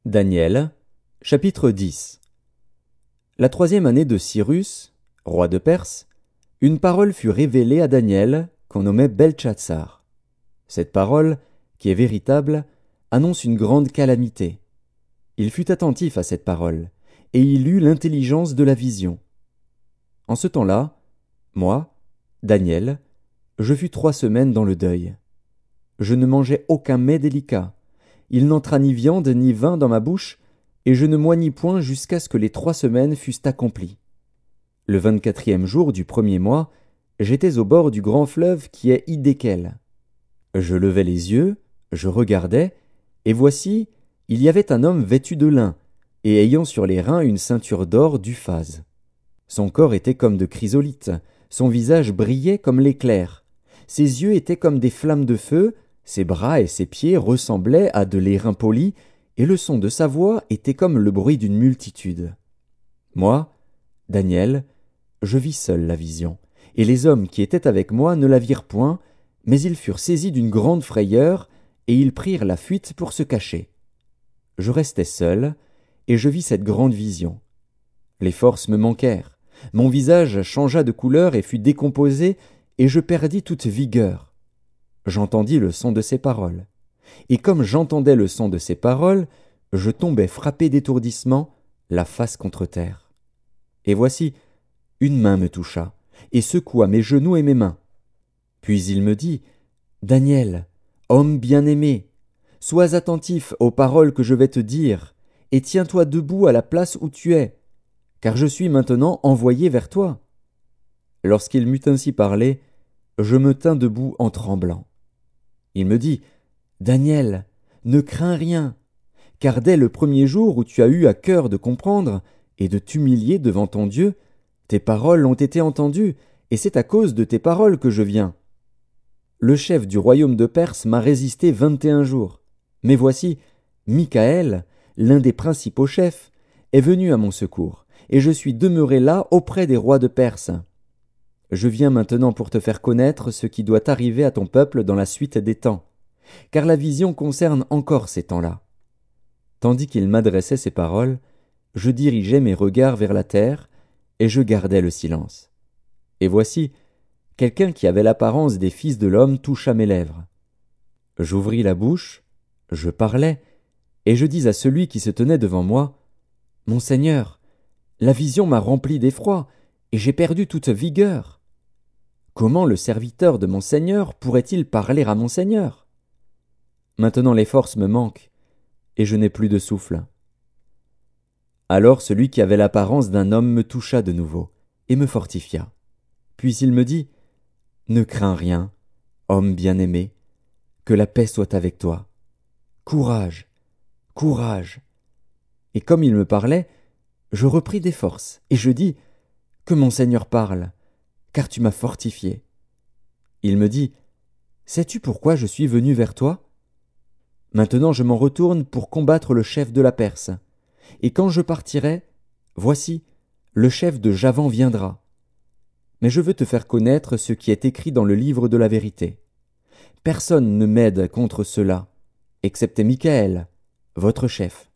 Daniel, chapitre 10. La 3e année de Cyrus, roi de Perse, une parole fut révélée à Daniel, qu'on nommait Beltchatsar. Cette parole, qui est véritable, annonce une grande calamité. Il fut attentif à cette parole, et il eut l'intelligence de la vision. En ce temps-là, moi, Daniel, je fus 3 semaines dans le deuil. Je ne mangeai aucun mets délicat. Il n'entra ni viande ni vin dans ma bouche, et je ne moignis point jusqu'à ce que les 3 semaines fussent accomplies. Le 24e jour du 1er mois, j'étais au bord du grand fleuve qui est Hiddekel. Je levai les yeux, je regardai, et voici, il y avait un homme vêtu de lin, et ayant sur les reins une ceinture d'or d'Uphaz. Son corps était comme de chrysolite, son visage brillait comme l'éclair. Ses yeux étaient comme des flammes de feu, ses bras et ses pieds ressemblaient à de l'airain poli, et le son de sa voix était comme le bruit d'une multitude. Moi, Daniel, je vis seul la vision, et les hommes qui étaient avec moi ne la virent point, mais ils furent saisis d'une grande frayeur, et ils prirent la fuite pour se cacher. Je restai seul, et je vis cette grande vision. Les forces me manquèrent, mon visage changea de couleur et fut décomposé, et je perdis toute vigueur. J'entendis le son de ses paroles. Et comme j'entendais le son de ses paroles, je tombai frappé d'étourdissement, la face contre terre. Et voici, une main me toucha, et secoua mes genoux et mes mains. Puis il me dit, « Daniel, homme bien-aimé, sois attentif aux paroles que je vais te dire, et tiens-toi debout à la place où tu es, car je suis maintenant envoyé vers toi. » Lorsqu'il m'eut ainsi parlé, je me tins debout en tremblant. Il me dit, « Daniel, ne crains rien, car dès le 1er jour où tu as eu à cœur de comprendre et de t'humilier devant ton Dieu, tes paroles ont été entendues, et c'est à cause de tes paroles que je viens. Le chef du royaume de Perse m'a résisté 21 jours, mais voici, Michaël, l'un des principaux chefs, est venu à mon secours, et je suis demeuré là auprès des rois de Perse. Je viens maintenant pour te faire connaître ce qui doit arriver à ton peuple dans la suite des temps, car la vision concerne encore ces temps-là. » Tandis qu'il m'adressait ces paroles, je dirigeais mes regards vers la terre, et je gardais le silence. Et voici, quelqu'un qui avait l'apparence des fils de l'homme toucha mes lèvres. J'ouvris la bouche, je parlais, et je dis à celui qui se tenait devant moi, « Mon Seigneur, la vision m'a rempli d'effroi, et j'ai perdu toute vigueur. Comment le serviteur de mon Seigneur pourrait-il parler à mon Seigneur? Maintenant les forces me manquent, et je n'ai plus de souffle. » Alors celui qui avait l'apparence d'un homme me toucha de nouveau, et me fortifia. Puis il me dit, « Ne crains rien, homme bien-aimé, que la paix soit avec toi. Courage, courage. » Et comme il me parlait, je repris des forces, et je dis, « Que mon Seigneur parle, car tu m'as fortifié. » Il me dit, « Sais-tu pourquoi je suis venu vers toi? Maintenant je m'en retourne pour combattre le chef de la Perse. Et quand je partirai, voici, le chef de Javan viendra. Mais je veux te faire connaître ce qui est écrit dans le livre de la vérité. Personne ne m'aide contre cela, excepté Michaël, votre chef.